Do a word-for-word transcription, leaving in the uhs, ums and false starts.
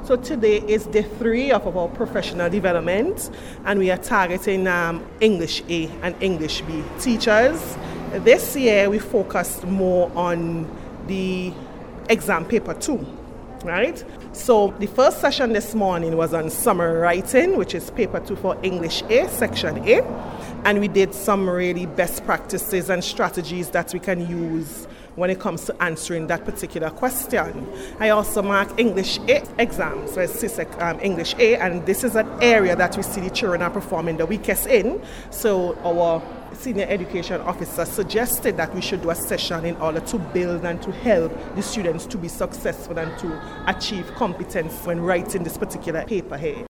So today is day three of our professional development, and we are targeting um, English A and English B teachers. This year we focused more on the exam paper two, right? So the first session this morning was on summary writing, which is paper two for English A, section A. And we did some really best practices and strategies that we can use when it comes to answering that particular question. I also mark English A exams, so it's C S E C um, English A, and this is an area that we see the children are performing the weakest in. So our senior education officer suggested that we should do a session in order to build and to help the students to be successful and to achieve competence when writing this particular paper here.